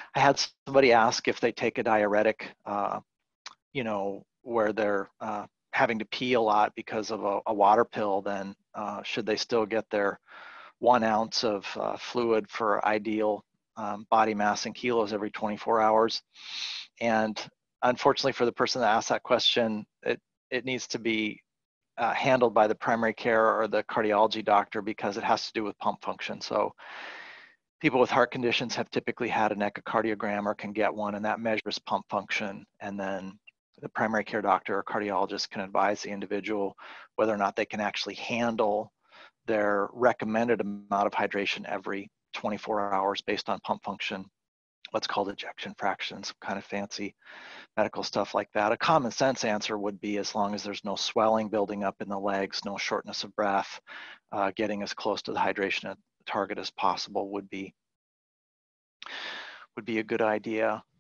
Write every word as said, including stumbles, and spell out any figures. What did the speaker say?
I had somebody ask if they take a diuretic, uh, you know, where they're uh, having to pee a lot because of a, a water pill, then uh, should they still get their one ounce of uh, fluid for ideal um, body mass in kilos every twenty-four hours? And unfortunately for the person that asked that question, it, it needs to be uh, handled by the primary care or the cardiology doctor because it has to do with pump function. So people with heart conditions have typically had an echocardiogram or can get one, and that measures pump function. And then the primary care doctor or cardiologist can advise the individual whether or not they can actually handle their recommended amount of hydration every twenty-four hours based on pump function, what's called ejection fraction, some kind of fancy medical stuff like that. A common sense answer would be as long as there's no swelling building up in the legs, no shortness of breath, uh, getting as close to the hydration target as possible would be would be a good idea.